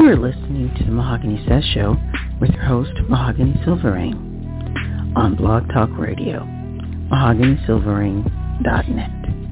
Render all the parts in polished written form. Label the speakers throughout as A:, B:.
A: You're listening to the Mahogany Says Show with your host, Mahogany Silverring, on Blog Talk Radio, mahoganysilverring.net.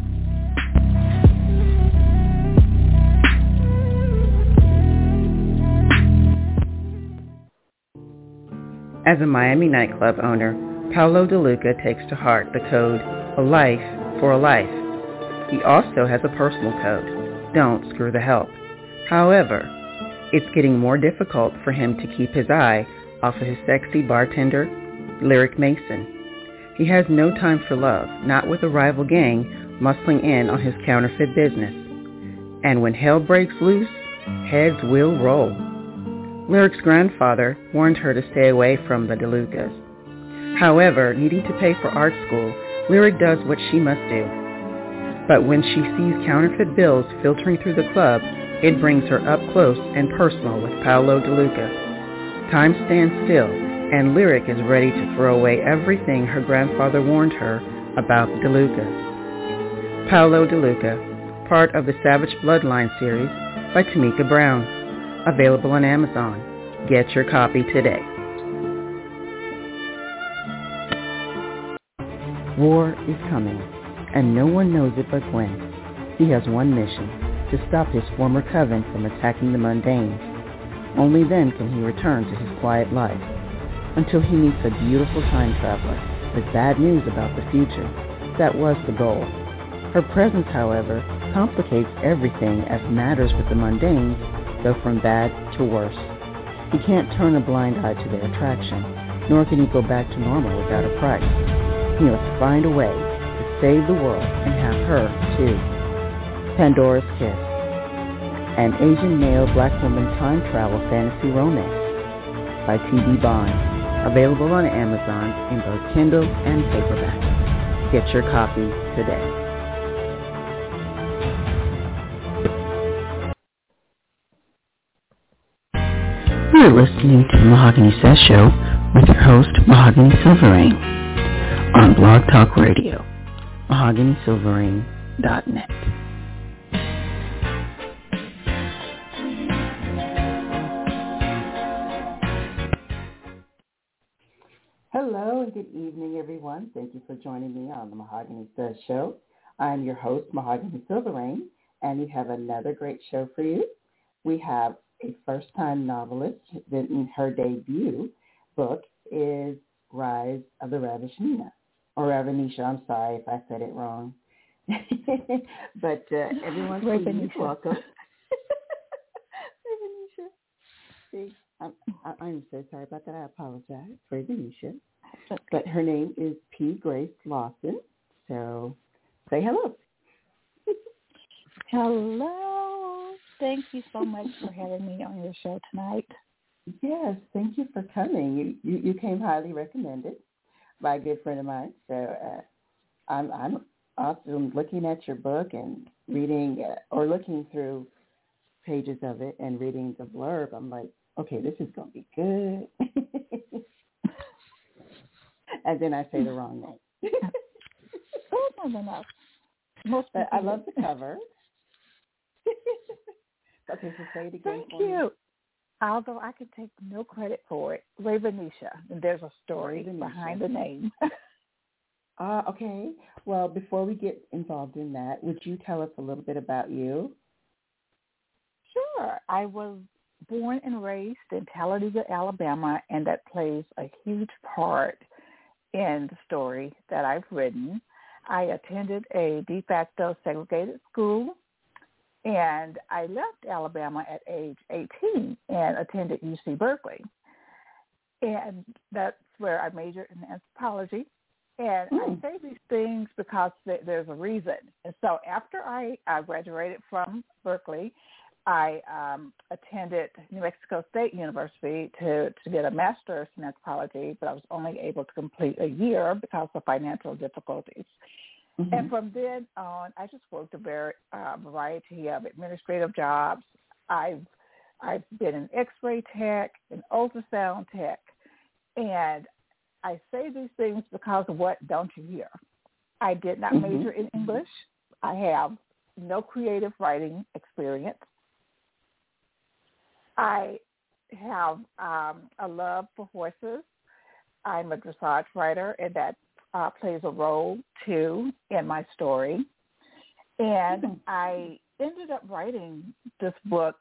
A: As a Miami nightclub owner, Paolo DeLuca takes to heart the code, a life for a life. He also has a personal code, don't screw the help. However, it's getting more difficult for him to keep his eye off of his sexy bartender, Lyric Mason. He has no time for love, not with a rival gang muscling in on his counterfeit business. And when hell breaks loose, heads will roll. Lyric's grandfather warned her to stay away from the DeLucas. However, needing to pay for art school, Lyric does what she must do. But when she sees counterfeit bills filtering through the club, it brings her up close and personal with Paolo DeLuca. Time stands still, and Lyric is ready to throw away everything her grandfather warned her about the DeLucas. Paolo DeLuca, part of the Savage Bloodline series by Tamika Brown. Available on Amazon. Get your copy today. War is coming, and no one knows it but Gwen. He has one mission, to stop his former coven from attacking the Mundanes. Only then can he return to his quiet life, until he meets a beautiful time traveler with bad news about the future. That was the goal. Her presence, however, complicates everything as matters with the Mundanes go from bad to worse. He can't turn a blind eye to their attraction, nor can he go back to normal without a price. He must find a way to save the world and have her, too. Pandora's Kiss, an Asian male black woman time travel fantasy romance by T.B. Bond, available on Amazon in both Kindle and paperback. Get your copy today. You're listening to the Mahogany Says Show with your host, Mahogany Silverring, on Blog Talk Radio, mahoganysilverring.net. Hello and good evening, everyone. Thank you for joining me on the Mahogany Says Show. I'm your host, Mahogany Silverring, and we have another great show for you. We have a first-time novelist. Her debut book is Rise of the Ravishnina, or Ravenisha. I'm sorry if I said it wrong. But everyone, please welcome. Ravenisha. See, I'm so sorry about that. I apologize for Ravenisha. But her name is P. Grace Lawson. So say hello.
B: Hello. Thank you so much for having me on your show tonight.
A: Yes, thank you for coming. You came highly recommended by a good friend of mine. So I'm also looking at your book and reading or looking through pages of it and reading the blurb. I'm like, okay, this is going to be good. And then I say the wrong name.
B: No.
A: I love the cover. Okay, so say it again.
B: Thank you. Although I can take no credit for it, Ravenisha. And there's a story behind the name.
A: Okay. Well, before we get involved in that, would you tell us a little bit about you?
B: Sure. I was born and raised in Talladega, Alabama, and that plays a huge part in the story that I've written. I attended a de facto segregated school, and I left Alabama at age 18 and attended UC Berkeley. And that's where I majored in anthropology. And I say these things because there's a reason. And so after I graduated from Berkeley, I attended New Mexico State University to get a master's in anthropology, but I was only able to complete a year because of financial difficulties. Mm-hmm. And from then on, I just worked a variety of administrative jobs. I've been an X-ray tech, an ultrasound tech, and I say these things because of what don't you hear. I did not major in English. I have no creative writing experience. I have a love for horses. I'm a dressage writer, and that plays a role, too, in my story. And I ended up writing this book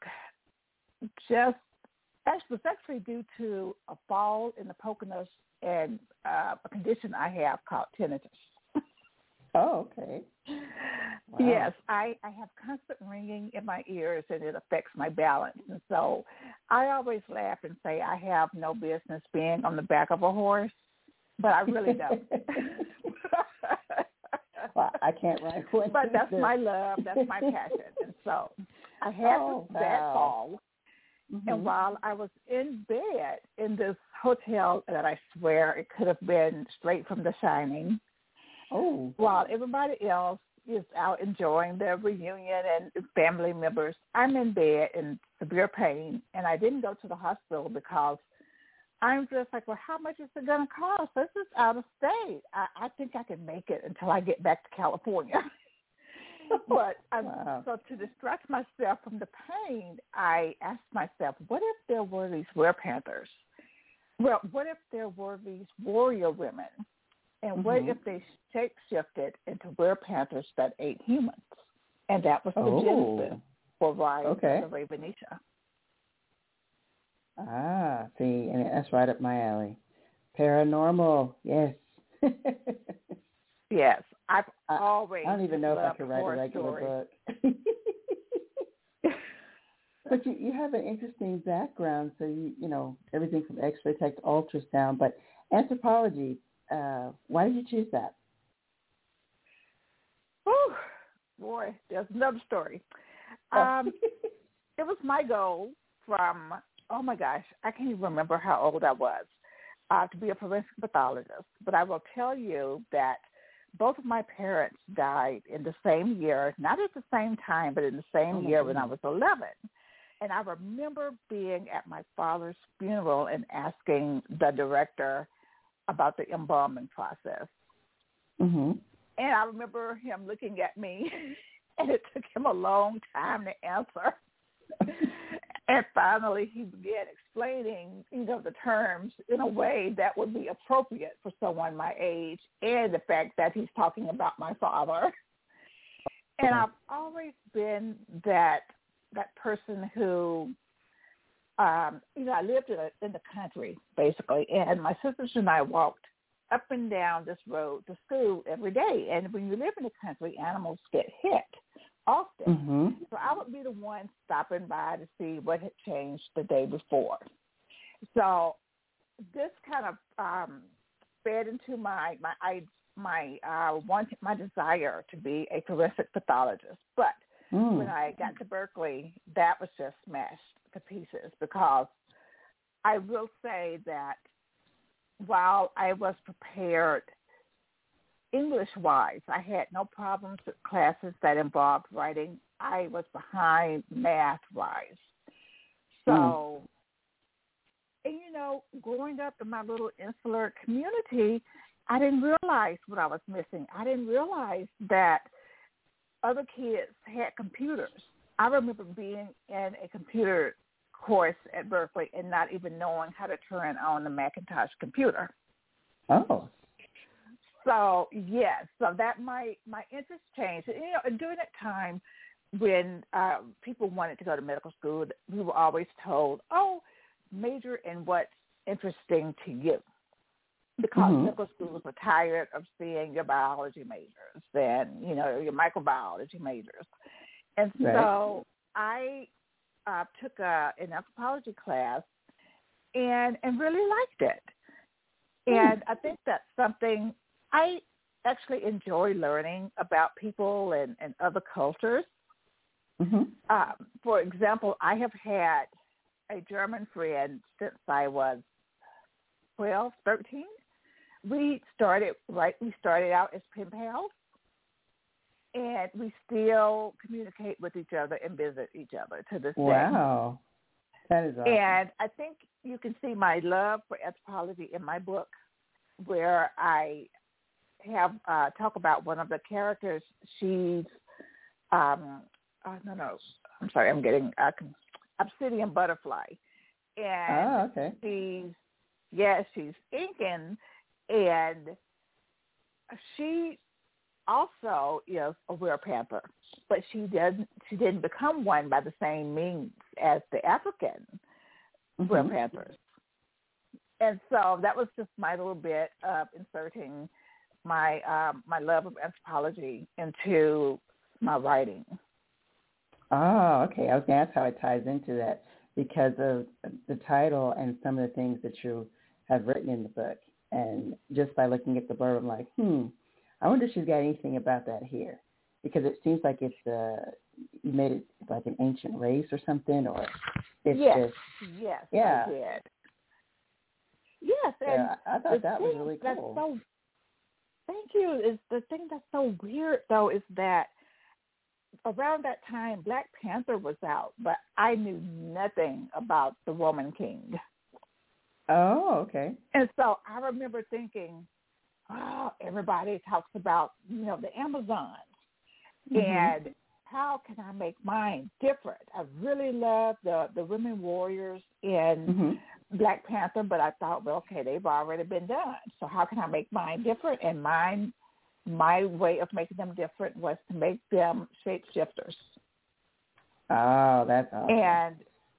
B: actually due to a fall in the Poconos and a condition I have called tinnitus.
A: Oh, okay. Wow.
B: Yes, I have constant ringing in my ears, and it affects my balance. And so I always laugh and say I have no business being on the back of a horse, but I really don't.
A: Well, I can't write one.
B: But that's my love. That's my passion. And so I had this bad fall. Mm-hmm. And while I was in bed in this hotel that I swear it could have been straight from The Shining, while everybody else is out enjoying their reunion and family members, I'm in bed in severe pain, and I didn't go to the hospital because I'm just like, well, how much is it going to cost? This is out of state. I think I can make it until I get back to California. But so to distract myself from the pain, I asked myself, what if there were these werepanthers? Well, what if there were these warrior women? And what if they shape-shifted into werepanthers that ate humans? And that was the genesis for Rise of the Ravenisha.
A: Ah, see, and that's right up my alley. Paranormal, yes.
B: Yes, I've always
A: I don't even know if I could write a regular book. But you have an interesting background, so you know everything from X-ray tech to ultrasound. But anthropology, why did you choose that?
B: Oh, boy, there's another story. It was my goal from, oh my gosh, I can't even remember how old I was, to be a forensic pathologist. But I will tell you that both of my parents died in the same year, not at the same time, but in the same year when I was 11. And I remember being at my father's funeral and asking the director about the embalming process. Mm-hmm. And I remember him looking at me, and it took him a long time to answer. And finally, he began explaining, the terms in a way that would be appropriate for someone my age, and the fact that he's talking about my father. And I've always been that person who, I lived in the country, basically, and my sisters and I walked up and down this road to school every day. And when you live in the country, animals get hit often. Mm-hmm. So I would be the one stopping by to see what had changed the day before. So this kind of fed into my desire to be a forensic pathologist. But when I got to Berkeley, that was just smashed to pieces, because I will say that while I was prepared English-wise, I had no problems with classes that involved writing. I was behind math-wise. So, and growing up in my little insular community, I didn't realize what I was missing. I didn't realize that other kids had computers. I remember being in a computer course at Berkeley and not even knowing how to turn on the Macintosh computer. Oh. So, yes, so that my interest changed. During that time when people wanted to go to medical school, we were always told, major in what's interesting to you. Because medical schools were tired of seeing your biology majors and, your microbiology majors. And so I took an anthropology class and really liked it. And I think that's something I actually enjoy learning about people and other cultures. For example, I have had a German friend since I was 12, 13. We started out as pen pals, and we still communicate with each other and visit each other to this day.
A: Wow. That is awesome.
B: And I think you can see my love for anthropology in my book, where I have talk about one of the characters. She's, I'm Obsidian Butterfly. And
A: okay.
B: she's inking, and she also is a werepanther, but she didn't become one by the same means as the African werepanthers. And so that was just my little bit of inserting my my love of anthropology into my writing.
A: Oh, okay. I was going to ask how it ties into that because of the title and some of the things that you have written in the book. And just by looking at the blurb, I'm like, I wonder if she's got anything about that here. Because it seems like it's, you made it like an ancient race or something, or it's just...
B: Yes,
A: yeah.
B: I did. Yes, and
A: I thought that was really cool.
B: Thank you. Is the thing that's so weird, though, is that around that time, Black Panther was out, but I knew nothing about the Woman King.
A: Oh, okay.
B: And so I remember thinking, everybody talks about, the Amazons. And how can I make mine different? I really love the women warriors in Black Panther, but I thought, well, okay, they've already been done. So how can I make mine different? And my way of making them different was to make them shapeshifters.
A: Oh, that's awesome.
B: And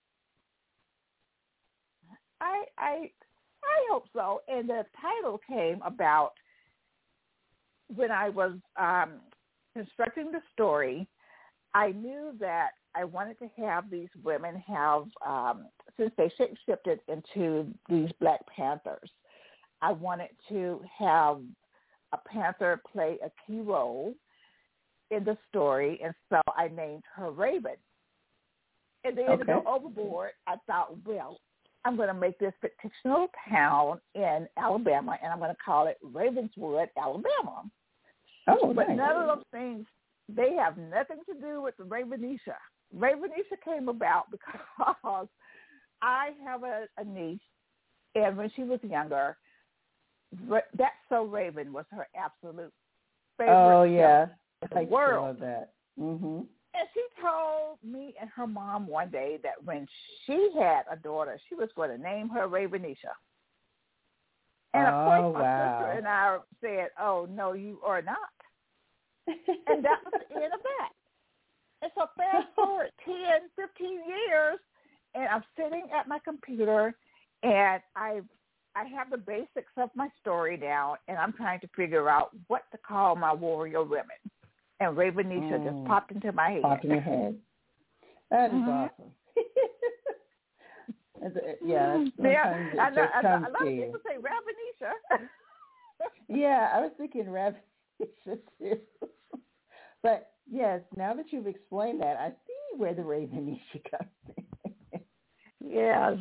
B: I hope so. And the title came about when I was constructing the story. I knew that I wanted to have these women have, since they shapeshifted into these Black Panthers, I wanted to have a panther play a key role in the story, and so I named her Raven. And then to go overboard, I thought, well, I'm going to make this fictional town in Alabama, and I'm going to call it Ravenswood, Alabama.
A: Oh,
B: but
A: nice.
B: none of those things, they have nothing to do with Ravenisha. Ravenisha came about because I have a niece, and when she was younger, That's So Raven was her absolute favorite show in the world.
A: I love that.
B: And she told me and her mom one day that when she had a daughter, she was going to name her Ravenisha. And of course, my sister and I said, oh, no, you are not. And that was the end of that. And so fast forward 10, 15 years, and I'm sitting at my computer, and I have the basics of my story now, and I'm trying to figure out what to call my warrior women. And Ravenisha just popped into my head.
A: Popped in your head. That is awesome.
B: I know. A lot of people say Ravenisha.
A: Yeah, I was thinking Ravenisha too. But yes, now that you've explained that, I see where the Ravenisha comes in.
B: Yes.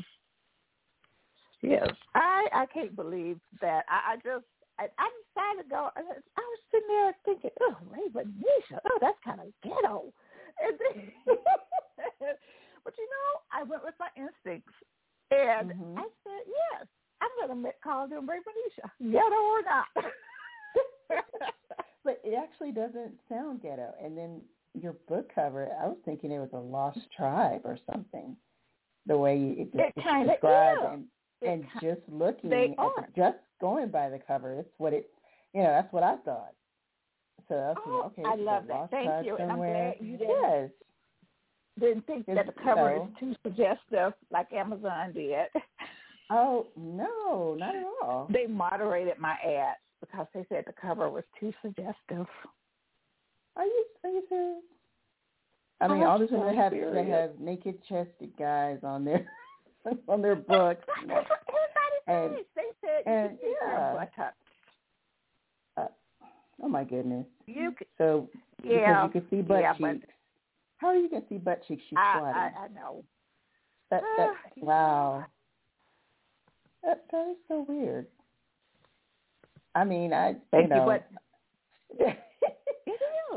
B: I can't believe that. I decided to go. I was sitting there thinking, oh, Ravenisha. Oh, that's kind of ghetto. And then, but I went with my instincts, and I said, yes, I'm going to call them Ravenisha, ghetto or not.
A: But it actually doesn't sound ghetto. And then your book cover, I was thinking it was a lost tribe or something. The way it's described, and just looking at just going by the cover, it's what it, that's what I thought. So I was thinking,
B: I love that. Thank you,
A: somewhere.
B: And I'm glad you didn't think that the cover is too suggestive like Amazon did.
A: Oh no, not at all.
B: They moderated my ads because they said the cover was too suggestive.
A: Are you serious? I mean, all these women they have naked chested guys on their books.
B: That's what everybody says. They said you can see their buttocks.
A: Oh my goodness.
B: Because
A: you can see butt cheeks. How are you going to see butt cheeks? She's squatting.
B: I know.
A: Wow. That is so weird. I mean,
B: Thank you, but it is.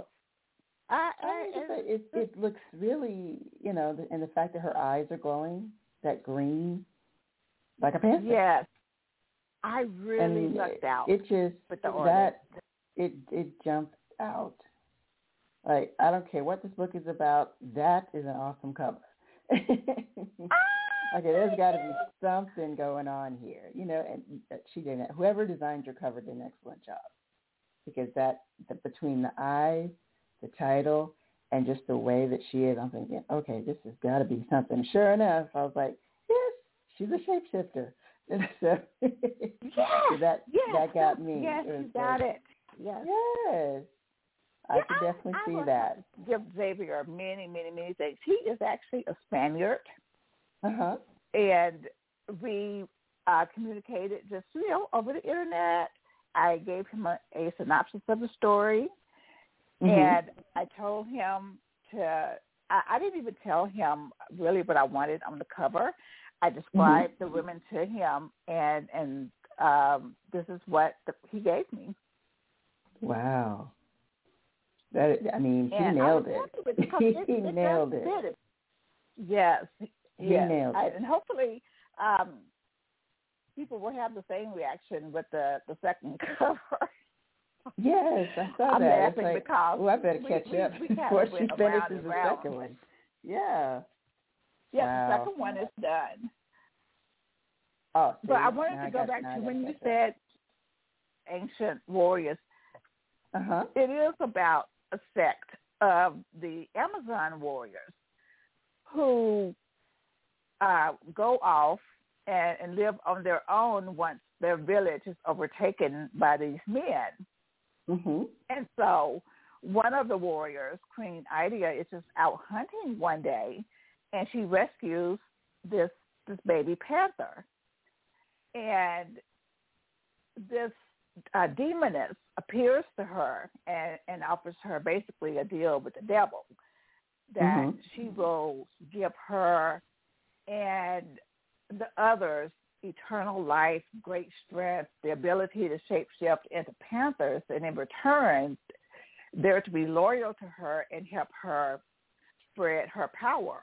A: It looks really, and the fact that her eyes are glowing, that green, like a panther.
B: Yes. I really lucked out.
A: It just,
B: with the artist.
A: It jumped out. Like, I don't care what this book is about. That is an awesome cover.
C: Okay, there's got to be something going on here, and she didn't. Whoever designed your cover did an excellent job because between the eyes, the title, and just the way that she is, I'm thinking, okay, this has got to be something. Sure enough, I was like, yes, she's a shapeshifter. So, so that got me.
B: Yes, you got it. Yes.
C: Yes. I could definitely see that.
B: Give Xavier many, many, many things. He is actually a Spaniard.
C: Uh-huh.
B: And we communicated just, over the internet. I gave him a synopsis of the story. And I told him I didn't even tell him really what I wanted on the cover. I described the women to him, and this is what he gave me.
C: Wow. He nailed it. He nailed it.
B: Yes.
C: He nailed it.
B: And hopefully people will have the same reaction with the second cover.
C: Yes, I saw
B: I'm
C: that.
B: laughing because
C: I better catch up before she finishes the second one. Yeah.
B: Yeah, wow. The second one is done.
C: Oh, see,
B: but I wanted to go back to when you said ancient warriors. It is about a sect of the Amazon warriors who go off and live on their own once their village is overtaken by these men. And so one of the warriors, Queen Idea, is just out hunting one day, and she rescues this baby panther. And this demoness appears to her and offers her basically a deal with the devil that she will give her and the others eternal life, great strength, the ability to shapeshift into panthers, and in return, they're to be loyal to her and help her spread her power.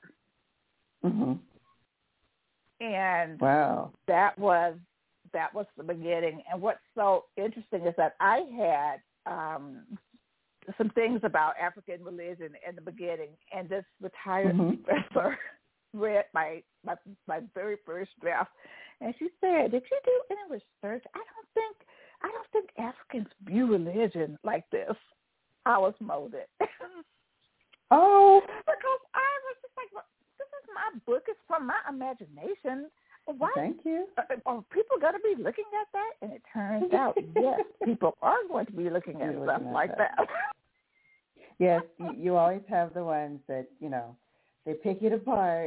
B: And
C: wow,
B: that was the beginning. And what's so interesting is that I had some things about African religion in the beginning, and this retired professor read my very first draft, and she said, "Did you do any research? I don't think Africans view religion like this." I was molded.
C: Oh,
B: because I was just like, well, "This is my book. It's from my imagination. Why?
C: Thank you.
B: Are people going to be looking at that?" And it turns out, yes, people are going to be looking at stuff like that.
C: Yes, you always have the ones that they pick it apart.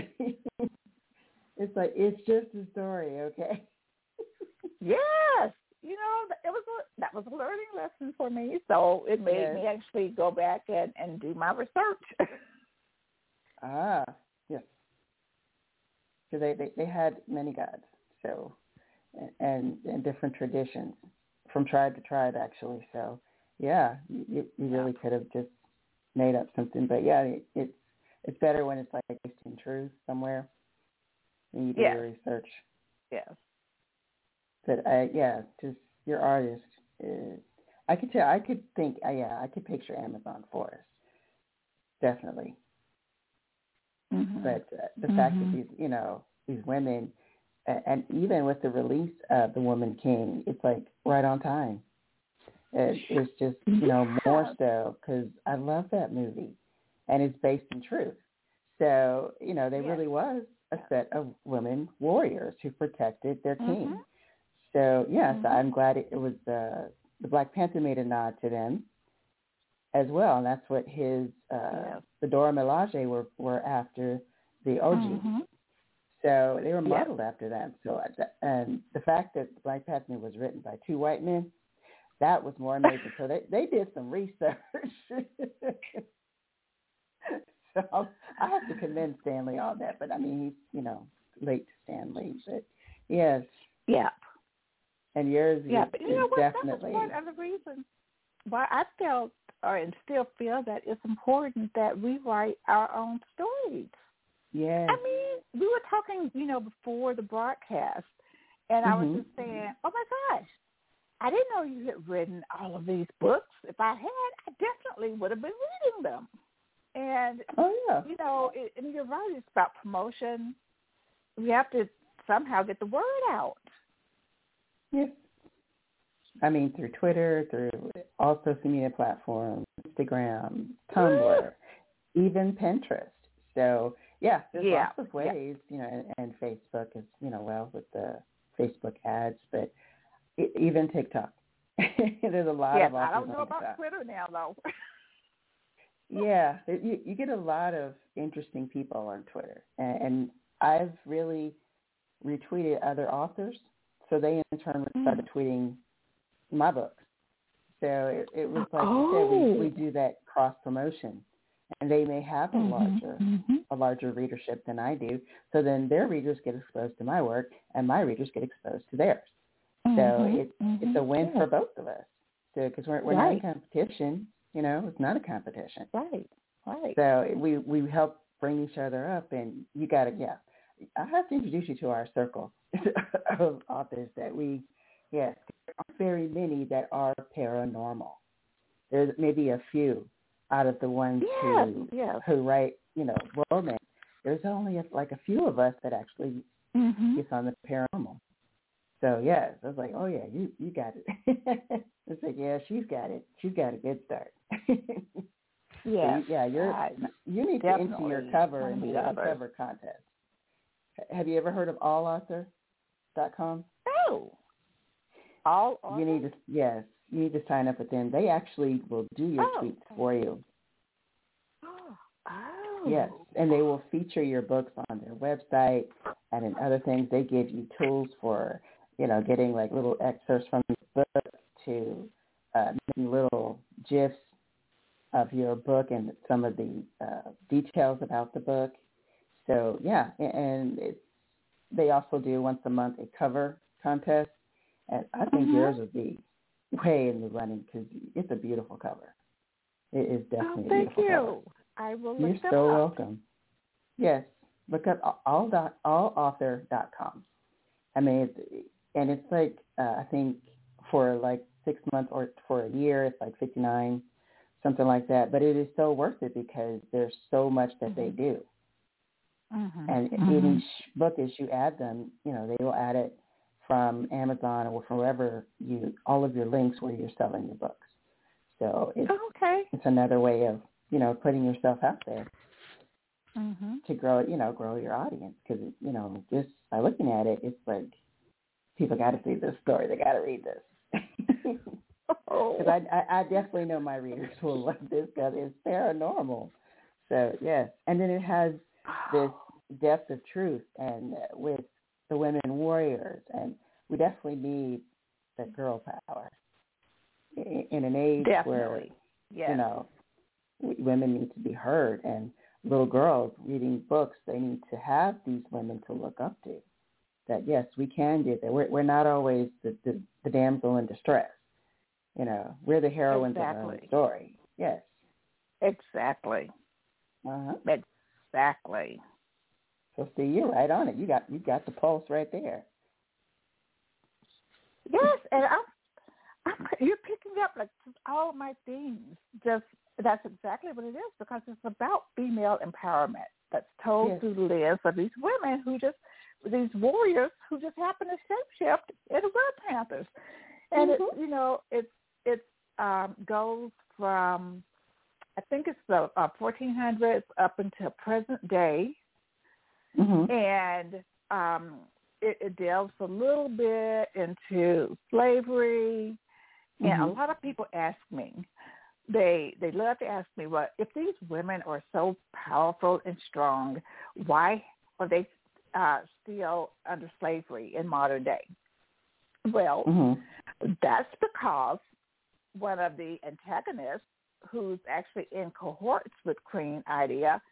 C: It's like, it's just a story, okay?
B: Yes. That was a learning lesson for me. So it made me actually go back and do my research.
C: Yes. Because they had many gods, so, and different traditions from tribe to tribe, actually. So, yeah, you really could have just made up something. But, yeah, it's better when it's like based in truth somewhere and you do your research.
B: Yes.
C: But, just your artist. I could picture Amazon forest. Definitely. But the fact that these women, and even with the release of The Woman King, it's like right on time. It's just, more so because I love that movie, and it's based in truth. So, there really was a set of women warriors who protected their king. So, so I'm glad it was the Black Panther made a nod to them as well, and that's what his the Dora Milaje were after the OG. So they were modeled after them. So, and the fact that Black Panther was written by two white men, that was more amazing. So they did some research. So I have to commend Stanley on that. But I mean, he's late to Stanley, but yes, And yours is
B: but
C: definitely.
B: That was one of the reasons why I felt and still feel that it's important that we write our own stories.
C: Yes.
B: I mean, we were talking, before the broadcast, and I was just saying, oh, my gosh, I didn't know you had written all of these books. If I had, I definitely would have been reading them. And,
C: yeah.
B: And you're right, it's about promotion. We have to somehow get the word out.
C: Yes. I mean, through Twitter, through all social media platforms, Instagram, Tumblr, even Pinterest. So, yeah, there's lots of ways, and Facebook is, with the Facebook ads, but even TikTok. There's a lot of
B: I don't know
C: on
B: about
C: TikTok.
B: Twitter now, though.
C: Yeah, you get a lot of interesting people on Twitter, and I've really retweeted other authors, so they in turn started tweeting my books. So it was like you said, we do that cross promotion, and they may have a larger readership than I do. So then their readers get exposed to my work, and my readers get exposed to theirs. So it's a win for both of us. So because we're not in competition, it's not a competition.
B: Right.
C: So we help bring each other up, and you got to I have to introduce you to our circle of authors that there aren't very many that are paranormal. There's maybe a few out of the ones who write, romance. There's only a few of us that actually gets on the paranormal. So, yes, I was like, oh, yeah, you got it. It's like, yeah, she's got it. She's got a good start.
B: Yes.
C: So, you need to enter your cover and do a cover contest. Have you ever heard of allauthor.com?
B: No. All author?
C: You need to sign up with them. They actually will do your tweets for you.
B: Oh.
C: Yes, and they will feature your books on their website, and in other things, they give you tools for, getting like little excerpts from the book to making little GIFs of your book and some of the details about the book. So, and they also do once a month a cover contest, and I think yours would be way in the running because it's a beautiful cover. It is definitely a beautiful cover.
B: Thank you. I will look
C: You're
B: them
C: so
B: up.
C: welcome. Yes, look up allauthor.com. I mean, it's like, I think for like 6 months or for a year, it's like $59, something like that. But it is so worth it because there's so much that they do. And in each book, as you add them, they will add it from Amazon or from wherever all of your links where you're selling your books. So it's another way of, putting yourself out there to grow your audience. Because, just by looking at it, it's like people got to see this story. They got to read this. Because I definitely know my readers will love this because it's paranormal. So, yes. And then it has this depth of truth and with the women warriors. And we definitely need that girl power in an age where, women need to be heard. And little girls reading books, they need to have these women to look up to. That, yes, we can do that. We're not always the damsel in distress. We're the heroines of our own story. Yes.
B: Exactly. Exactly.
C: So see, you're right on it. You got the pulse right there.
B: Yes, and you're picking up like all of my themes. That's exactly what it is because it's about female empowerment that's told through the lens of these women these warriors who just happen to shapeshift into Red Panthers, and it goes from I think it's the 1400s up until present day, and it delves a little bit into slavery, and a lot of people ask me. They love to ask me, well, if these women are so powerful and strong, why are they still under slavery in modern day? Well, that's because one of the antagonists, who's actually in cohorts with Queen Idea,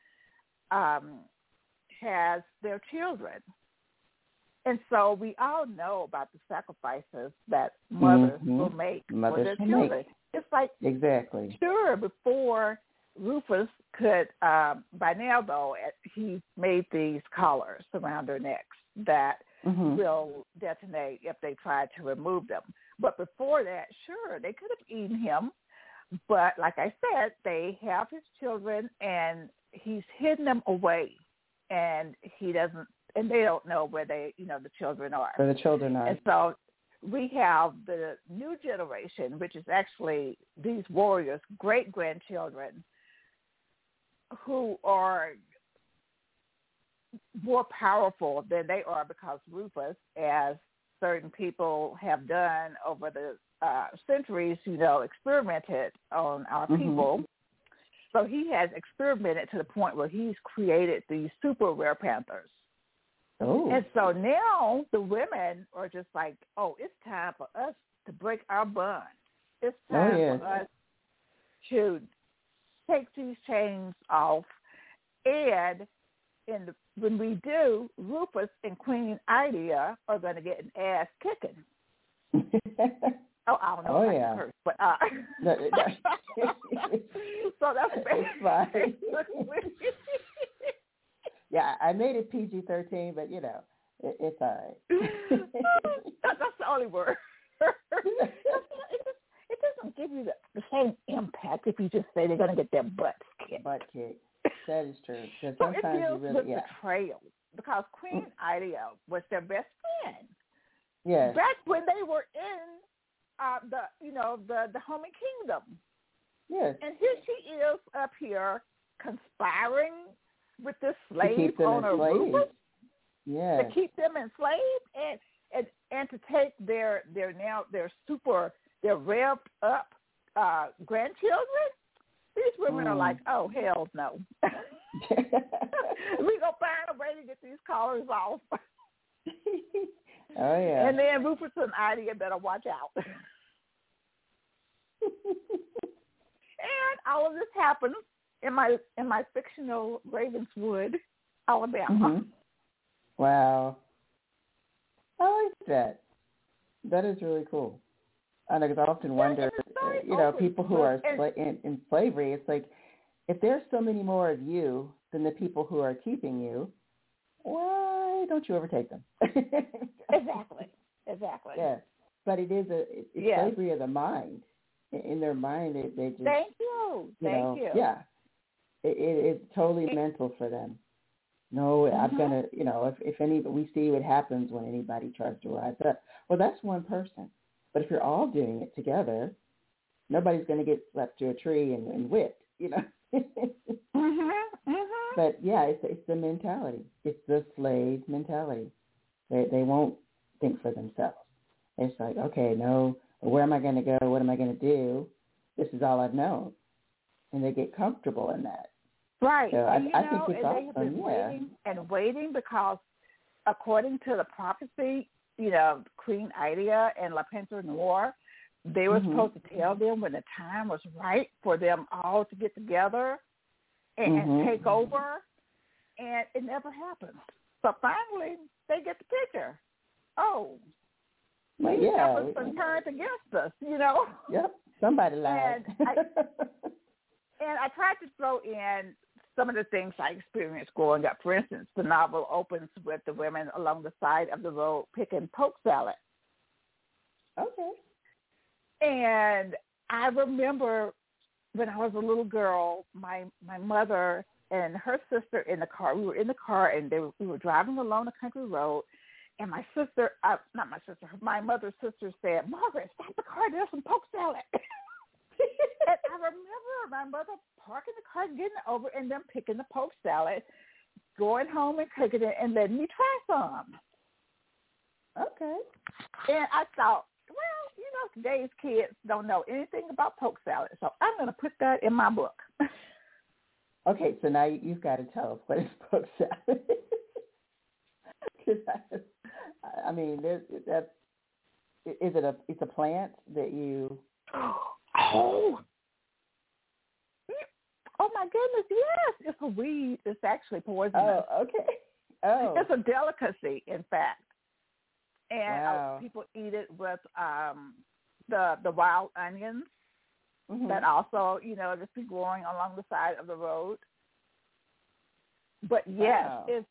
B: has their children. And so we all know about the sacrifices that mothers will make for their children. It's like, sure, before Rufus could, by now though, he's made these collars around their necks that will detonate if they try to remove them. But before that, sure, they could have eaten him. But like I said, they have his children, and he's hidden them away, and he doesn't, and they don't know where the children are.
C: Where the children are.
B: And so we have the new generation, which is actually these warriors' great-grandchildren, who are more powerful than they are because Rufus, as certain people have done over the centuries, experimented on our people. So he has experimented to the point where he's created these super rare panthers.
C: Oh.
B: And so now the women are just like, oh, it's time for us to break our bond. It's time for us to take these chains off. And when we do, Rufus and Queen Idea are going to get an ass kicking. I don't know if I can curse, but so that's
C: it's fine. Yeah, I made it PG-13, but it's all right.
B: That's the only word. It doesn't give you the same impact if you just say they're going to get their butts kicked.
C: Butt kicked. That is true. Because
B: So
C: sometimes
B: it deals
C: you really,
B: with betrayal, because Queen Idea was their best friend.
C: Yes.
B: Back when they were in the Homing Kingdom.
C: Yes.
B: And here she is up here conspiring with this slave owner Rufus.
C: Yes.
B: To keep them enslaved and to take their revved up grandchildren. These women are like, oh, hell no. We gonna find a way to get these collars off.
C: Oh yeah.
B: And then Rufus and Idea better watch out. And all of this happens in my fictional Ravenswood, Alabama.
C: Mm-hmm. Wow. I like that. That is really cool. I know, because I often wonder, people who are in slavery, it's like, if there's so many more of you than the people who are keeping you, why don't you overtake them?
B: Exactly.
C: Yeah. But it is slavery of the mind. In their mind, they just...
B: Thank you.
C: Yeah. It's totally mental for them. No, I'm going to, we see what happens when anybody tries to rise up. Well, that's one person. But if you're all doing it together, nobody's going to get slapped to a tree and whipped, But yeah, it's the mentality. It's the slave mentality. They won't think for themselves. It's like, okay, no, where am I going to go? What am I going to do? This is all I've known. And they get comfortable in that.
B: Right.
C: So I think it's awesome.
B: They have been waiting because according to the prophecy, Queen Idea and La Panthère Noire, they were supposed to tell them when the time was right for them all to get together and take over, and it never happened. So finally, they get the picture. Oh, these efforts been turned against us,
C: Yep, somebody lied.
B: And I tried to throw in some of the things I experienced growing up. For instance, the novel opens with the women along the side of the road picking poke salad.
C: Okay.
B: And I remember when I was a little girl, my mother and her sister in the car. We were in the car, and we were driving along a country road. And my sister, my mother's sister said, "Margaret, stop the car. There's some poke salad." And I remember my mother parking the car, getting it over, and then picking the poke salad, going home and cooking it, and letting me try some.
C: Okay.
B: And I thought, well, today's kids don't know anything about poke salad, so I'm going to put that in my book.
C: Okay, so now you've got to tell us what is poke salad. I mean, it's a plant that you...
B: Oh my goodness, yes. It's a weed. It's actually poisonous.
C: Oh, okay. Oh.
B: It's a delicacy, in fact. And
C: wow.
B: People eat it with the wild onions that also, just be growing along the side of the road. But yes, it's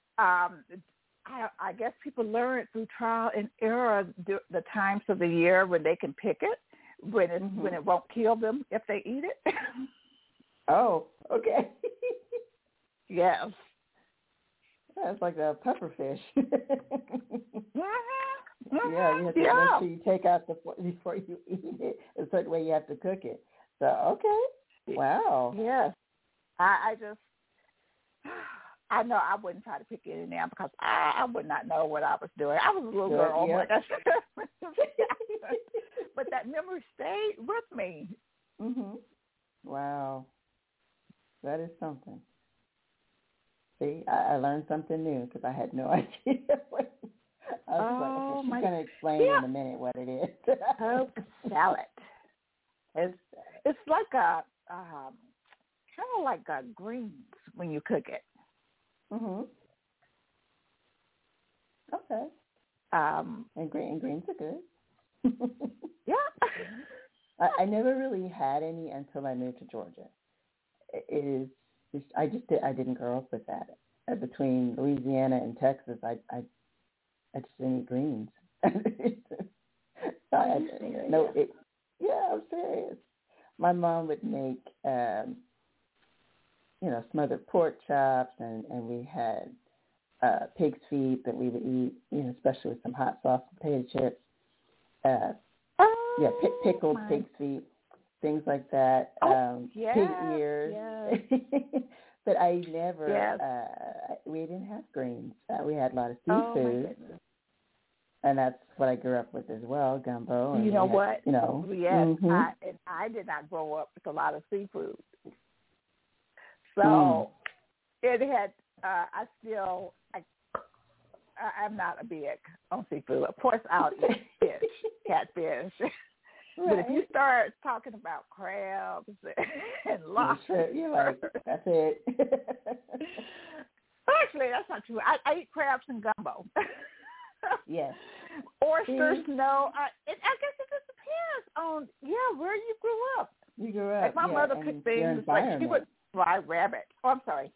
B: I guess people learn it through trial and error the times of the year when they can pick it. when it won't kill them if they eat it.
C: Oh, okay.
B: Yes.
C: That's like a pufferfish.
B: Mm-hmm.
C: Yeah, you have to make sure you take out before you eat it. A certain way you have to cook it. So, okay. Wow.
B: Yes. I just, I know I wouldn't try to pick any now because I would not know what I was doing. I was a little girl, like I said. But that memory stayed with me.
C: Mhm. Wow. That is something. See, I learned something new because I had no idea. I was like, okay, she's going to explain in a minute what it is.
B: Poke salad. It's like a kind of like a greens when you cook it.
C: Mhm. Okay. And greens are good.
B: Yeah.
C: I never really had any until I moved to Georgia. I didn't grow up with that. Between Louisiana and Texas, I just didn't eat greens. I'm serious. My mom would make, smothered pork chops, and we had pig's feet that we would eat, especially with some hot sauce and potato chips. Pickled pig's feet, things like that. Pig ears. Yes. But I never, we didn't have greens. We had a lot of seafood. And that's what I grew up with as well, gumbo. And
B: you know what?
C: You know.
B: Yes, I did not grow up with a lot of seafood. So it had, I'm not a big on seafood. Of course, I'll eat fish, catfish. Right. But if you start talking about crabs and lobsters,
C: you're like, that's it.
B: Actually, that's not true. I eat crabs and gumbo.
C: Yes.
B: Oysters, no. I guess it just depends on where you grew up.
C: You grew up.
B: Like my mother cooked things like she would fry rabbit. Oh, I'm sorry.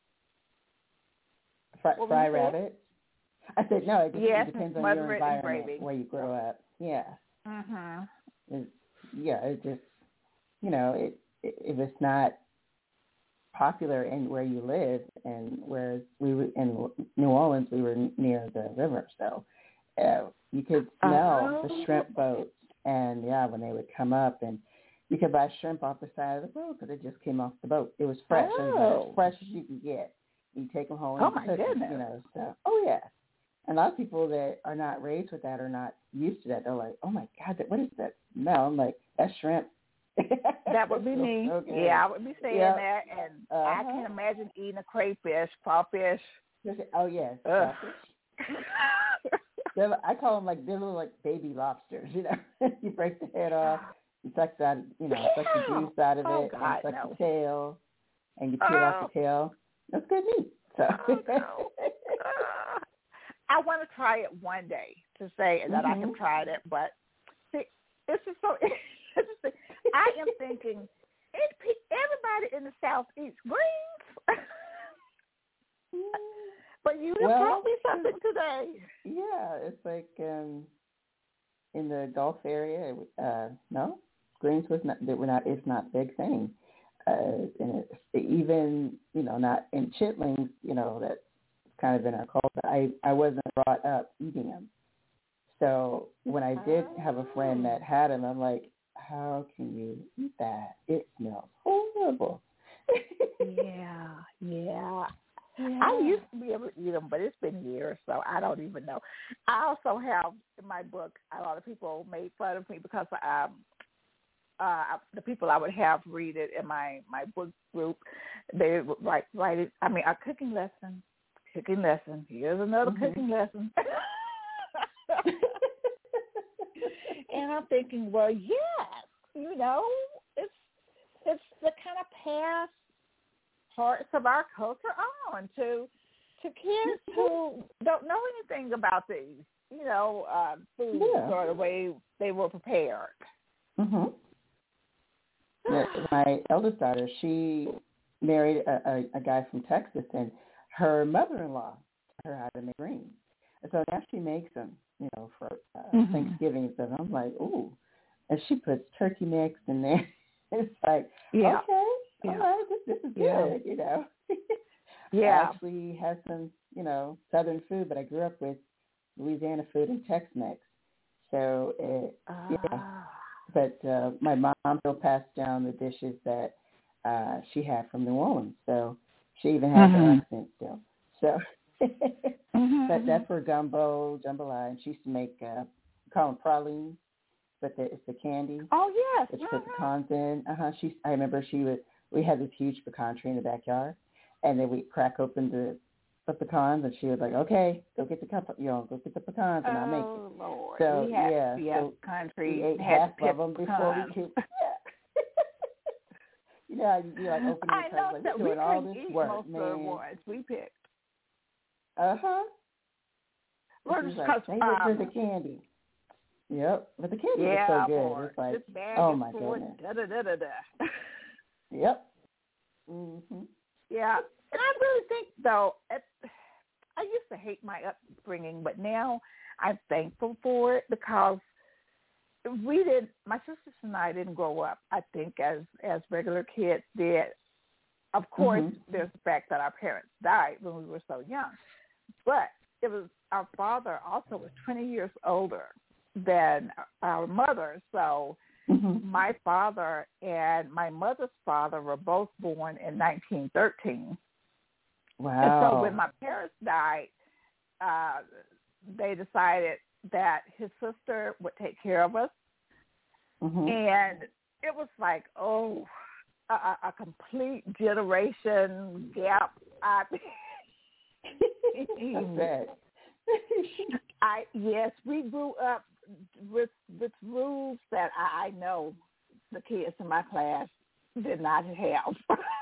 C: Fry rabbit? I said no. It depends on your environment where you grow up. Yeah.
B: Mhm.
C: It just if it's not popular in where you live, and whereas we were in New Orleans, we were near the river, so you could smell the shrimp boats, and when they would come up, and you could buy shrimp off the side of the road because it just came off the boat. It was fresh, as fresh as you could get. You take them home and cook them, so and a lot of people that are not raised with that are not used to that. They're like, oh my God, what is that smell? I'm like, that's shrimp.
B: That would be me. Okay. Yeah, I would be saying that, and I can't imagine eating a crayfish, crawfish.
C: Oh yes, crawfish. I call them they're little like baby lobsters. You break the head off, you suck that, suck the juice out of it, and suck the tail, and you peel off the tail. That's good meat. So.
B: I want to try it one day to say that I have tried it, but see, it's just so interesting. I am thinking everybody in the South eats greens, but you have taught me something today. Yeah,
C: it's like in the Gulf area. No, greens was not. They were not. It's not a big thing. And it's even not in chitlins. That's kind of in our culture. I wasn't brought up eating them. So when I did have a friend that had them, I'm like, how can you eat that? It smells horrible.
B: Yeah. I used to be able to eat them, but it's been years, so I don't even know. I also have in my book, a lot of people made fun of me because the people I would have read it in my book group, they would write it. I mean, a cooking lesson. Here's another cooking lesson. And I'm thinking, well, yes, it's the kind of pass parts of our culture on to kids who don't know anything about these, foods or the way they were prepared.
C: Mm-hmm. My eldest daughter, she married a guy from Texas, and her mother-in-law taught her how to make greens. And so now she makes them, for Thanksgiving. So I'm like, ooh. and she puts turkey necks in there. It's like,
B: Yeah.
C: okay,
B: Yeah.
C: all right, this is
B: Yeah.
C: good, you know.
B: Yeah.
C: I actually had some, you know, Southern food, but I grew up with Louisiana food and Tex-Mex. So, yeah. But my mom still passed down the dishes that she had from New Orleans. So she even has the accent still. So that's for gumbo, jambalaya. And she used to make, call them pralines, but it's the candy.
B: Oh, yes.
C: That she put pecans in. I remember we had this huge pecan tree in the backyard, and then we crack open the pecans, and she was like, "Okay, go get the pecans, and I'll make it."
B: Oh, Lord.
C: So
B: so country
C: we ate
B: had
C: half of them before we could. Yeah. You know how you be like opening the presents, like, we're doing all this work,
B: most
C: man.
B: of the ones we picked.
C: Well, she's like, save it for the candy. Yep, but the candy was so good. It's like, oh my goodness. Yep. Mhm.
B: Yeah, and I really think though, I used to hate my upbringing, but now I'm thankful for it because my sisters and I didn't grow up, I think, as regular kids did. Of course, there's the fact that our parents died when we were so young, but it was our father also was 20 years older than our mother. So my father and my mother's father were both born in 1913.
C: Wow.
B: And so when my parents died, they decided that his sister would take care of us. And it was like, a complete generation gap. Yes, we grew up with rules that I know the kids in my class did not have.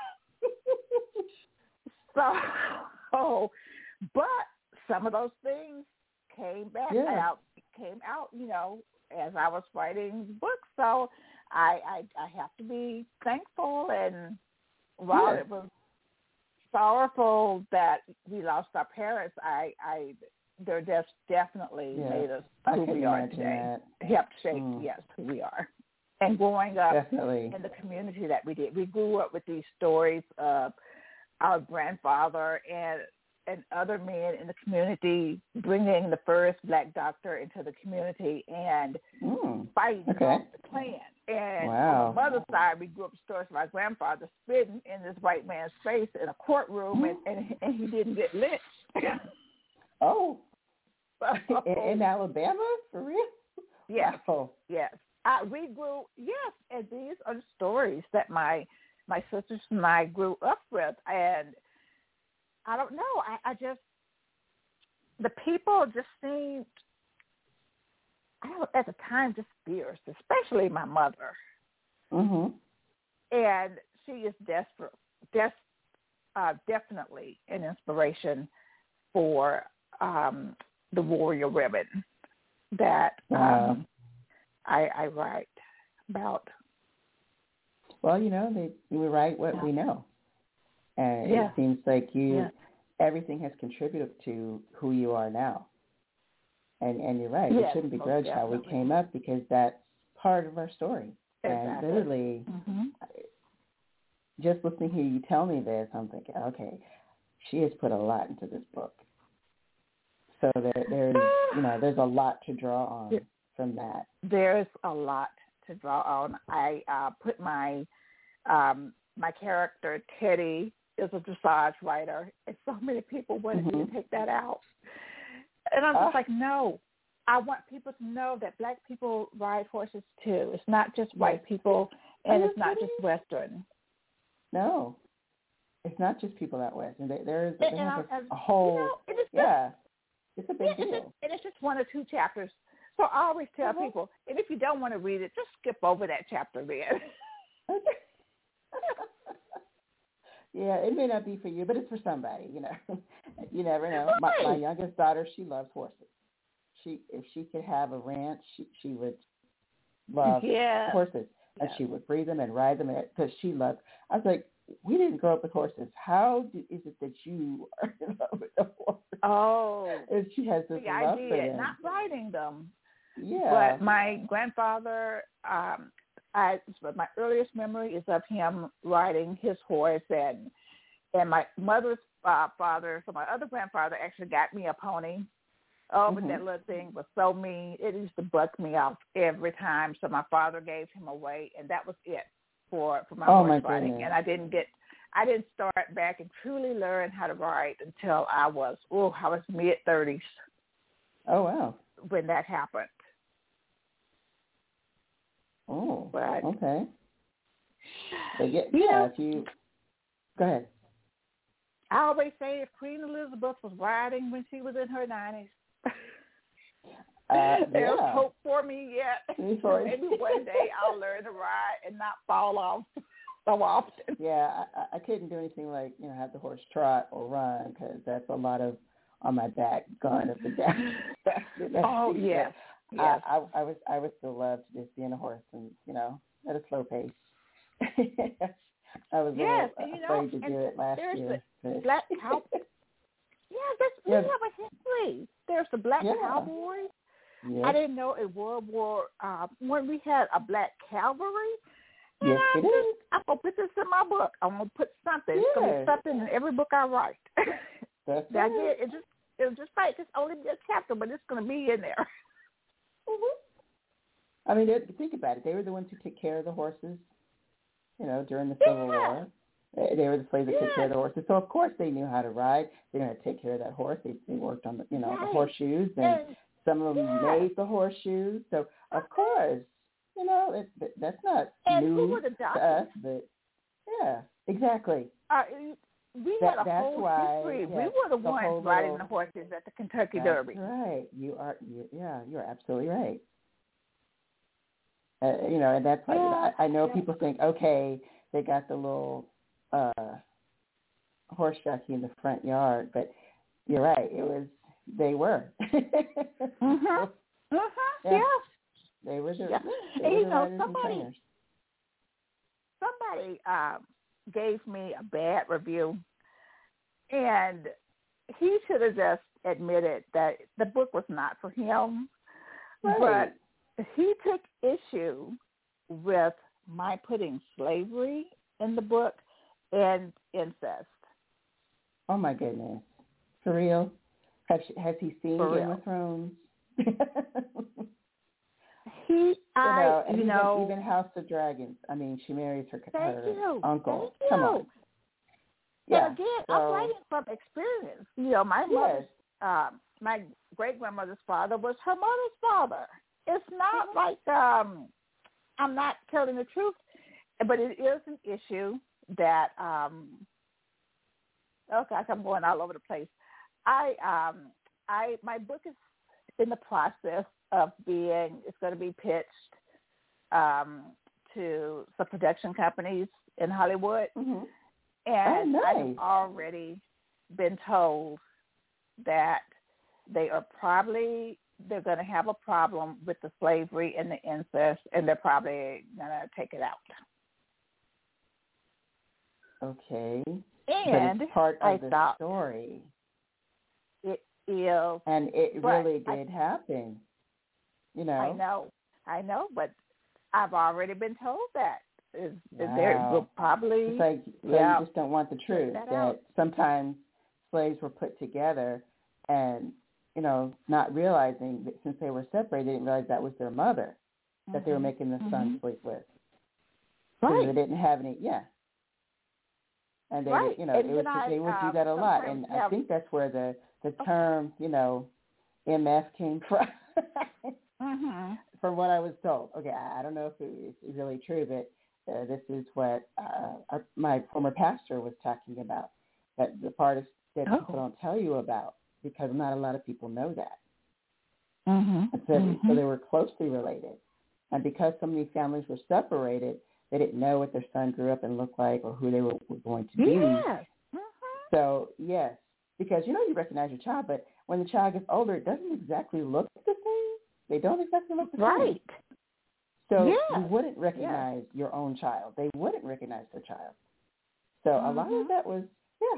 B: But some of those things came out, you know, as I was writing books. So I have to be thankful, and while it was sorrowful that we lost our parents, they're just definitely made us who we are today. Helped shape, who we are. And growing up in the community that we did, we grew up with these stories of our grandfather and other men in the community bringing the first black doctor into the community and fighting off the Klan. And on my mother's side, we grew up with stories of our grandfather spitting in this white man's face in a courtroom, and he didn't get lynched.
C: In Alabama? For real?
B: Yes. Yes. We grew, and these are the stories that my sisters and I grew up with. And I don't know, I just, the people just seemed, at the time, just fierce, especially my mother. And she is definitely an inspiration for the warrior women that I write about.
C: Well, you know, we write what we know. And it seems like everything has contributed to who you are now. And you're right. We shouldn't begrudge how we came up, because that's part of our story. And literally, just listening to you tell me this, I'm thinking, okay, she has put a lot into this book. So that there's a lot to draw on from that.
B: There's a lot to draw on. I put my character, Teddy, is a dressage rider, and so many people wanted me to take that out. And I'm just like, no. I want people to know that black people ride horses too. It's not just white people, and it's not just Western.
C: No, it's not just people out West. And there's a whole, it's a big deal.
B: And it's just one or two chapters. So I always tell people, and if you don't want to read it, just skip over that chapter then.
C: Yeah, it may not be for you, but it's for somebody, you know. You never know. My youngest daughter, she loves horses. If she could have a ranch, she would love horses. And she would breed them and ride them because she loved. I was like, we didn't grow up with horses. How is it that you are in love with a horse?
B: Oh.
C: And she has this love for them.
B: Not riding them.
C: Yeah.
B: But my grandfather, my earliest memory is of him riding his horse, and my mother's father, so my other grandfather actually got me a pony. Oh, but that little thing was so mean. It used to buck me off every time. So my father gave him away, and that was it for my horse riding.
C: Goodness.
B: And I didn't start back and truly learn how to ride until I was mid-30s.
C: Oh, wow.
B: When that happened.
C: Oh,
B: but,
C: okay. But if you go ahead.
B: I always say if Queen Elizabeth was riding when she was in her 90s, there's hope for me yet. Maybe one day I'll learn to ride and not fall off so often.
C: Yeah, I couldn't do anything like, have the horse trot or run, because that's a lot of on my back going up and down.
B: Oh, yes. Yes.
C: I would still love to just be in a horse and, at a slow pace. I was a little afraid to do it last year.
B: The Black Cowboy. We have a history. There's the Black Cowboys. Yes. I didn't know in World War when we had a Black Cavalry. And
C: yes, it is.
B: I'm going to put this in my book. I'm going to put something. It's going to be something in every book I write.
C: That's
B: it. It'll just only be a chapter, but it's going to be in there.
C: I mean, think about it. They were the ones who took care of the horses, during the Civil War. They were the slaves that took care of the horses. So, of course, they knew how to ride. They knew how to take care of that horse. They worked on, the horseshoes, and some of them made the horseshoes. So, of course, that's not new to us. But, yeah, exactly.
B: We had a whole history. We were the ones riding the horses at the Kentucky Derby.
C: That's right. You're absolutely right. And that's like, I know people think, okay, they got the little horse jockey in the front yard, but you're right. They were.
B: Yeah.
C: They were the
B: somebody gave me a bad review, and he should have just admitted that the book was not for him.
C: Right.
B: But he took issue with my putting slavery in the book and incest.
C: Oh my goodness! For real? Has he seen Game of Thrones? Even House of Dragons. I mean, she marries her uncle. Come on.
B: Yeah. And again, I'm writing from experience. My mother's, my great grandmother's father was her mother's father. It's not like I'm not telling the truth, but it is an issue that. Oh gosh, I'm going all over the place. My book is in the process of it's going to be pitched to some production companies in Hollywood.
C: Mm-hmm.
B: And I've already been told that they're going to have a problem with the slavery and the incest, and they're probably going to take it out.
C: Okay.
B: And
C: but it's part of the story.
B: It is.
C: And it really did happen.
B: I know, but I've already been told that.
C: There will
B: probably.
C: It's like you just don't want the truth that sometimes slaves were put together and, not realizing that since they were separated, they didn't realize that was their mother that they were making the son sleep with.
B: Right.
C: So they didn't have any, And they, they would do that a lot. And I think that's where the term, MF came from. From what I was told. Okay, I don't know if it's really true, but this is what my former pastor was talking about, that the part that people don't tell you about, because not a lot of people know that. So they were closely related. And because so many families were separated, they didn't know what their son grew up and looked like or who they were going to be.
B: Yes.
C: So, yes, because, you recognize your child, but when the child gets older, it doesn't exactly look the same. They don't exactly look the same.
B: Right.
C: So you wouldn't recognize your own child. They wouldn't recognize their child. So a lot of that was,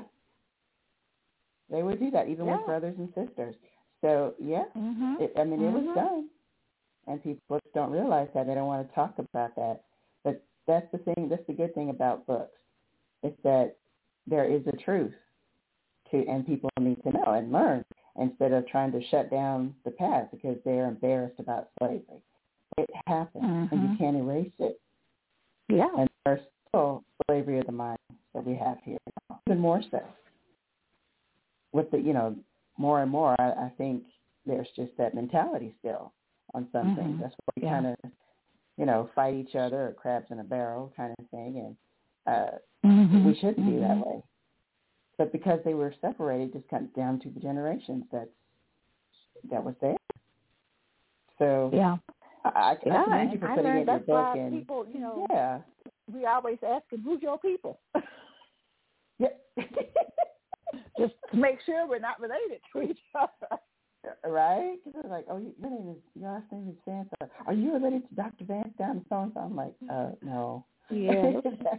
C: they would do that even with brothers and sisters. So, it was done. and people just don't realize that. They don't want to talk about that. But that's the thing. That's the good thing about books. Is that there is a truth to, and people need to know and learn instead of trying to shut down the past because they're embarrassed about slavery. It happened, and you can't erase it.
B: Yeah.
C: And there's still slavery of the mind that we have here now, even more so. With the, more and more, I think there's just that mentality still on some things. That's why we kind of, fight each other or crabs in a barrel kind of thing, and we shouldn't be that way. But because they were separated, just kind of down to the generations, that was there. So
B: yeah,
C: I commend you for putting it in your book. And
B: people,
C: yeah,
B: we always ask them, who's your people?
C: Yeah.
B: Just to make sure we're not related to each other.
C: Right? Because it's like, your last name is Vance. Are you related to Dr. Vance down the phone? So I'm like, no.
B: Yes.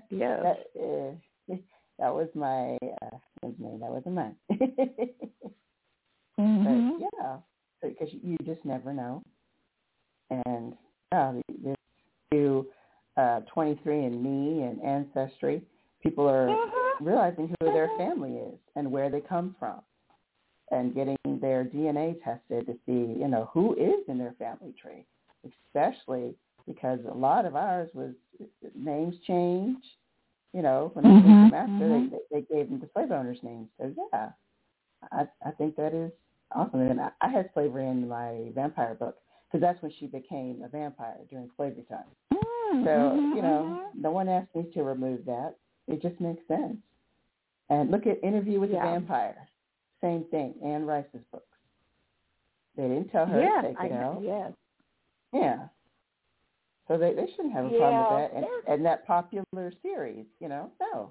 C: That was my his name. That wasn't mine.
B: Mm-hmm.
C: But yeah, because you just never know. And this new 23andMe and Ancestry, people are realizing who their family is and where they come from, and getting their DNA tested to see, who is in their family tree, especially because a lot of ours was names change. When they came from Africa, they gave them the slave owners' names. So, yeah, I think that is awesome. And I had slavery in my vampire book because that's when she became a vampire during slavery time. So, no one asked me to remove that. It just makes sense. And look at Interview with the Vampire. Same thing, Anne Rice's books. They didn't tell her to take it out.
B: Yes.
C: Yeah. So they shouldn't have a problem with that. And that popular series, no.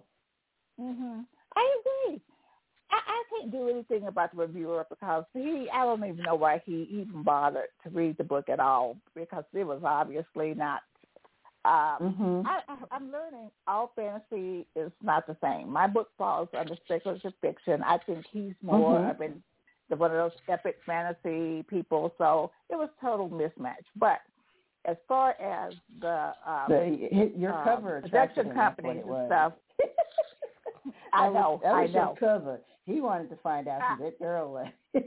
B: I agree. I can't do anything about the reviewer because I don't even know why he even bothered to read the book at all, because it was obviously not. I'm learning all fantasy is not the same. My book falls under speculative fiction. I think he's more of one of those epic fantasy people, so it was total mismatch. But as far as
C: your cover
B: production companies and stuff, I know.
C: Your cover. He wanted to find out who that girl was.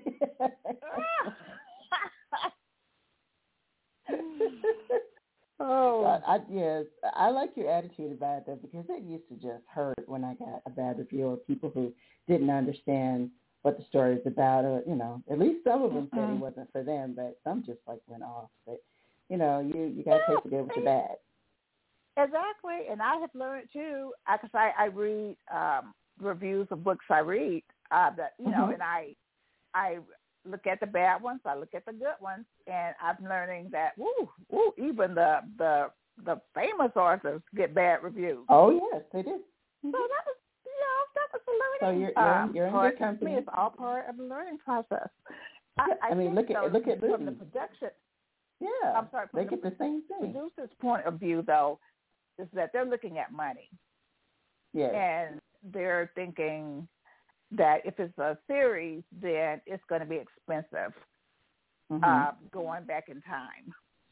C: I like your attitude about it, though, because it used to just hurt when I got a bad review or people who didn't understand what the story is about, or at least some of them said it wasn't for them, but some just went off. But you got to take the good with the bad.
B: Exactly, and I have learned too, because I read reviews of books I read that and I look at the bad ones, I look at the good ones, and I'm learning that even the famous authors get bad reviews.
C: Oh yes, they do.
B: So that was a learning.
C: So you're in good company.
B: It's all part of the learning process.
C: I mean, look at
B: from the production.
C: Yeah,
B: I'm sorry.
C: They get the same thing.
B: Producer's point of view, though, is that they're looking at money.
C: Yes.
B: And they're thinking that if it's a series, then it's going to be expensive going back in time.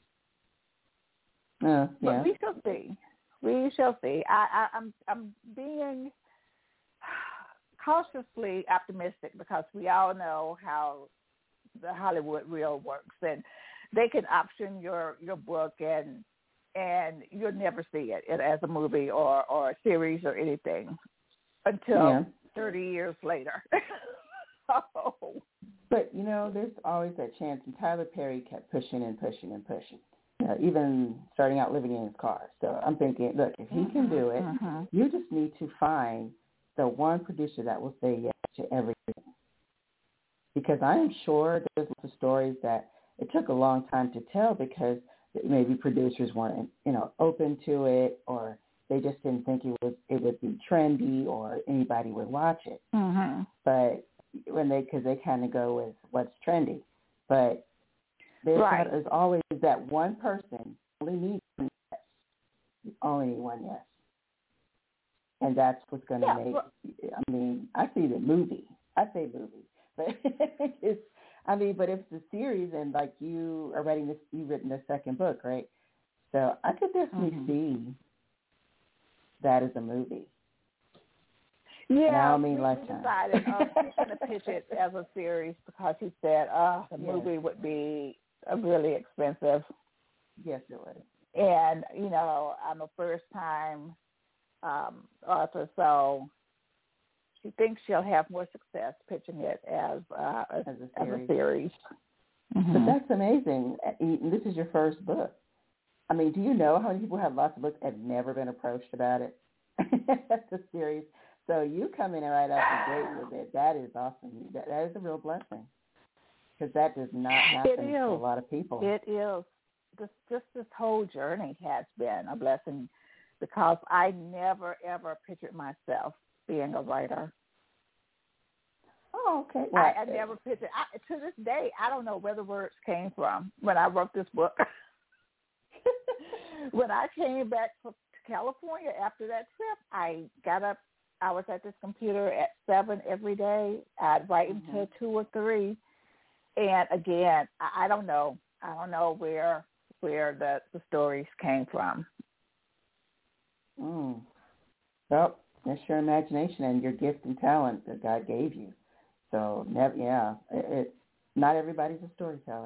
B: But we shall see. We shall see. I'm being cautiously optimistic because we all know how the Hollywood reel works, and they can option your book and you'll never see it as a movie or a series or anything until 30 years later.
C: But, there's always that chance, and Tyler Perry kept pushing and pushing and pushing, even starting out living in his car. So I'm thinking, look, if he can do it, you just need to find the one producer that will say yes to everything. Because I am sure there's lots of stories that it took a long time to tell because maybe producers weren't, open to it, or they just didn't think it would be trendy or anybody would watch it. But because they kind of go with what's trendy. But there's always that one person only needs one yes. You only need one yes. And that's what's going to make. I mean, I see the movie. I say movie, but I mean, but if it's a series and like you are writing this, you've written the second book, right? So I could definitely see that as a movie.
B: Yeah,
C: we
B: decided he's going to pitch it as a series because he said the movie would be really expensive.
C: Yes, it would.
B: And, you know, I'm a first-time author, so she thinks she'll have more success pitching it as a series. Mm-hmm.
C: But that's amazing. This is your first book. I mean, do you know how many people have lots of books and have never been approached about it? That's a series. So you come in right out the gate with it. That is awesome. That is a real blessing because that does not happen to a lot of people.
B: It is. This whole journey has been a blessing because I never, ever pictured myself being a writer.
C: Oh, okay.
B: Well, I never pictured. To this day, I don't know where the words came from when I wrote this book. When I came back to California after that trip, I got up. I was at this computer at 7 every day. I'd write until 2 or 3. And again, I don't know. I don't know where the stories came from.
C: Well, that's your imagination and your gift and talent that God gave you. So, not everybody's a storyteller.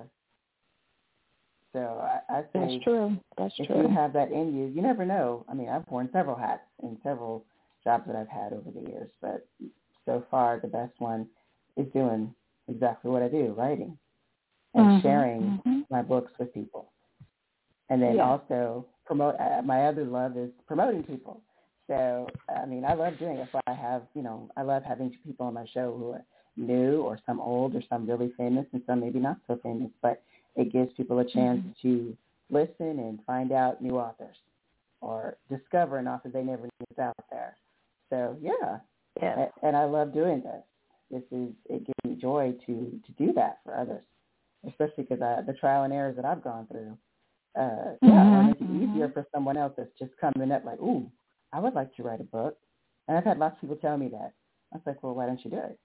C: So I say
B: that's true.
C: If you have that in you, you never know. I mean, I've worn several hats in several jobs that I've had over the years, but so far the best one is doing exactly what I do, writing and sharing my books with people. And then also promote. My other love is promoting people. So, I mean, I love doing it. So I love having people on my show who are new or some old or some really famous and some maybe not so famous, but it gives people a chance to listen and find out new authors or discover an author they never knew was out there. So, and I love doing this. It gives me joy to do that for others, especially because the trial and errors that I've gone through. I want to make it easier for someone else that's just coming up like, ooh, I would like to write a book. And I've had lots of people tell me that. I was like, well, why don't you do it?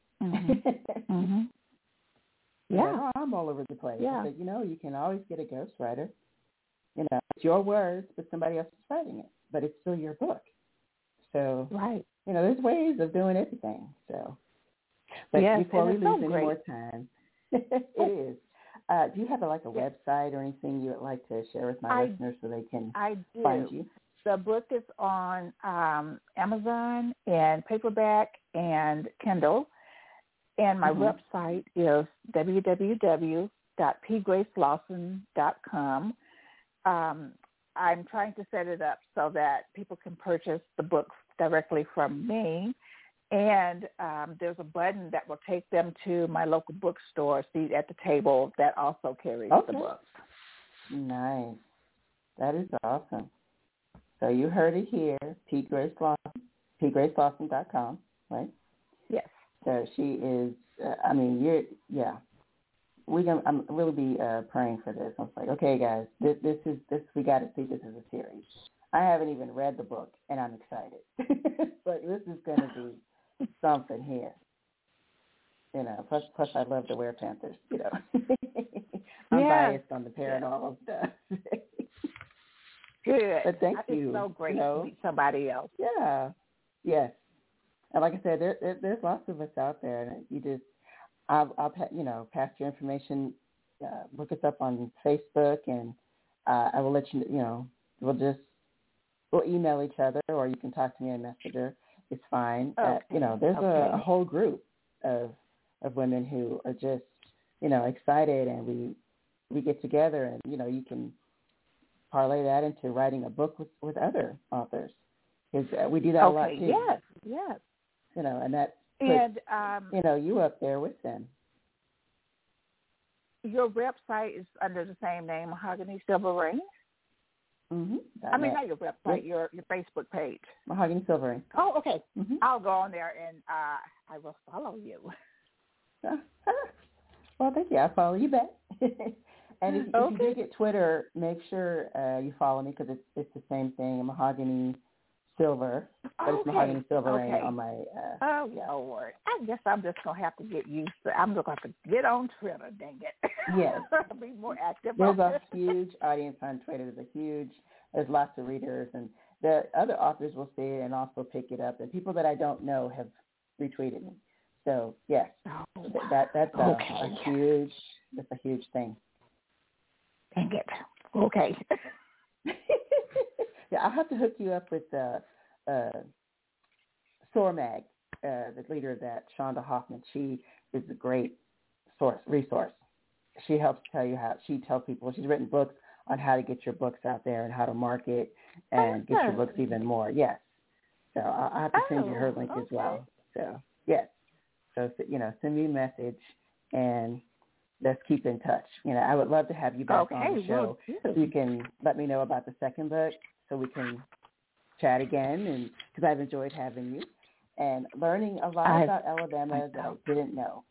B: Yeah.
C: I'm all over the place.
B: Yeah.
C: I said, you can always get a ghostwriter. It's your words, but somebody else is writing it. But it's still your book. So, there's ways of doing everything. So, but before we lose any more time, it is. Do you have a website or anything you would like to share with my listeners so they can find you?
B: The book is on Amazon and paperback and Kindle. And my website is www.pgracelawson.com. I'm trying to set it up so that people can purchase the books directly from me. And there's a button that will take them to my local bookstore, seat at the table, that also carries the books.
C: Nice. That is awesome. So you heard it here, pgracelawson.com, right?
B: Yes.
C: So she is, I'm really be praying for this. I was like, okay, guys, this we got to see this as a series. I haven't even read the book, and I'm excited. But this is going to be something here. Plus I love the Werepanthers, I'm biased on the paranormal stuff.
B: Good.
C: But thank
B: I
C: you.
B: think it's so great to meet somebody else.
C: Yeah. Yes. And like I said, there's lots of us out there, and you just, I'll pass your information. Look us up on Facebook, and I will let you know. We'll email each other, or you can talk to me on Messenger. It's fine. There's a whole group of women who are just, excited, and we get together, and you can parlay that into writing a book with other authors, because we do that a lot too.
B: Yes.
C: And that puts, you up there with them.
B: Your website is under the same name, Mahogany Silver Ring? I mean, not your website, your Facebook page.
C: Mahogany Silver Ring.
B: Oh, okay. I'll go on there and I will follow you.
C: Well, thank you. I'll follow you back. And if you do get Twitter, make sure you follow me, because it's the same thing, Mahogany Silver, but it's Mahogany Silverain on my...
B: oh, yeah, Lord. I guess I'm just going to have to get used to it. I'm just going to have to get on Twitter, dang it.
C: Yes.
B: Be more active.
C: There's a huge audience on Twitter. There's lots of readers, and the other authors will see it and also pick it up. And people that I don't know have retweeted me. So, yes, that's a huge thing.
B: Dang it. Okay.
C: Yeah, I'll have to hook you up with SOAR-MAG, the leader of that, Shonda Hoffman. She is a great resource. She helps tell you how. She tells people. She's written books on how to get your books out there and how to market and get your books even more. Yes. So I'll have to send you her link as well. So, yes. So, send me a message and let's keep in touch. I would love to have you back on the show. So you can let me know about the second book so we can chat again, and because I've enjoyed having you and learning a lot about Alabama that I didn't know.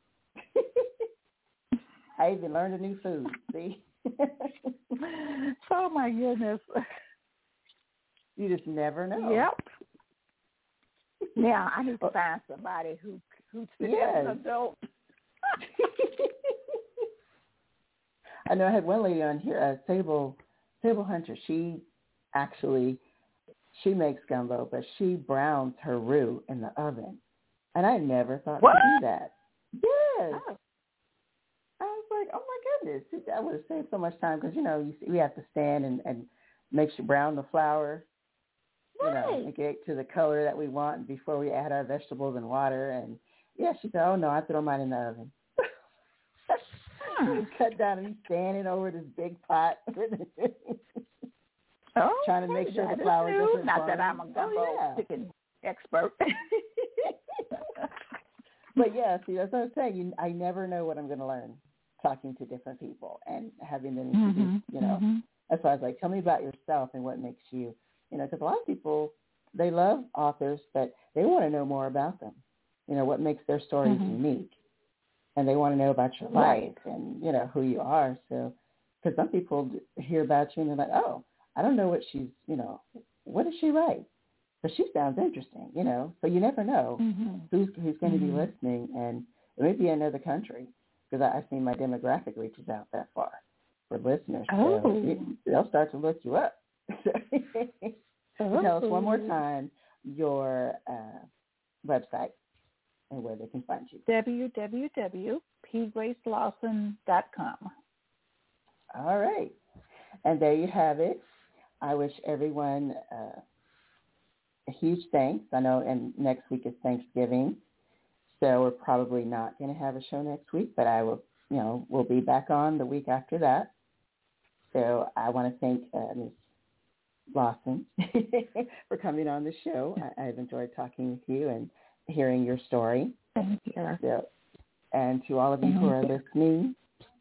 C: I even learned a new food, see?
B: Oh, my goodness.
C: You just never know.
B: Yep. Now, I need to find somebody who's an adult.
C: I know I had one lady on here, Sable Hunter. She makes gumbo, but she browns her roux in the oven. And I never thought to do that. Yes. Oh. I was like, oh, my goodness. I would have saved so much time because, we have to stand and make sure brown the flour, and get it to the color that we want before we add our vegetables and water. And, yeah, she said, oh, no, I throw mine in the oven. He's cut down and he's standing over this big pot. Trying to make sure the flour doesn't
B: Not that I'm a gumbo chicken expert.
C: But yeah, see, that's what I'm saying. I never know what I'm going to learn talking to different people and having them introduce, That's why I was like, tell me about yourself and what makes you, because a lot of people, they love authors, but they want to know more about them. What makes their stories unique. And they want to know about your life and, who you are. So, because some people hear about you and they're like, oh, I don't know what she's, what does she write? But she sounds interesting, So you never know who's going to be listening. And it may be another country because I've seen my demographic reaches out that far for listeners.
B: Oh.
C: So they'll start to look you up. Tell us one more time your website and where they can find you.
B: www.pgracelawson.com.
C: All right. And there you have it. I wish everyone a huge thanks. I know and next week is Thanksgiving, so we're probably not going to have a show next week, but I will, we'll be back on the week after that. So I want to thank Ms. Lawson for coming on the show. I've enjoyed talking with you and hearing your story.
B: Thank you.
C: So, and to all of you who are listening,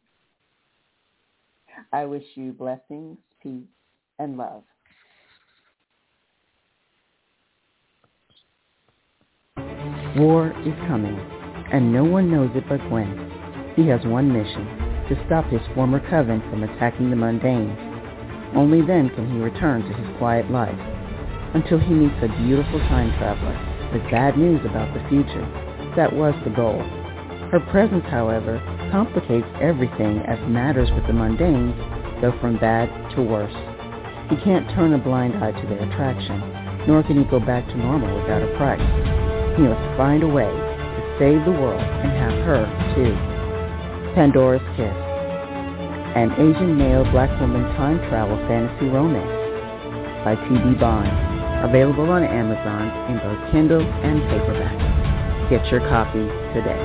C: I wish you blessings, peace, and love.
A: War is coming, and no one knows it but Gwen. He has one mission, to stop his former coven from attacking the Mundanes. Only then can he return to his quiet life, until he meets a beautiful time traveler with bad news about the future. That was the goal. Her presence, however, complicates everything as matters with the Mundanes go from bad to worse. He can't turn a blind eye to their attraction, nor can he go back to normal without a price. He must find a way to save the world and have her, too. Pandora's Kiss, an Asian male black woman time travel fantasy romance by T.B. Bond, available on Amazon in both Kindle and paperback. Get your copy today.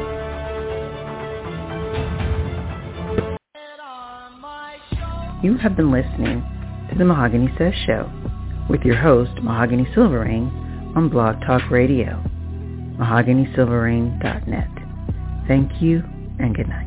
A: You have been listening to the Mahogany Says Show with your host, Mahogany Silverain, on Blog Talk Radio, mahoganysilverain.net. Thank you and good night.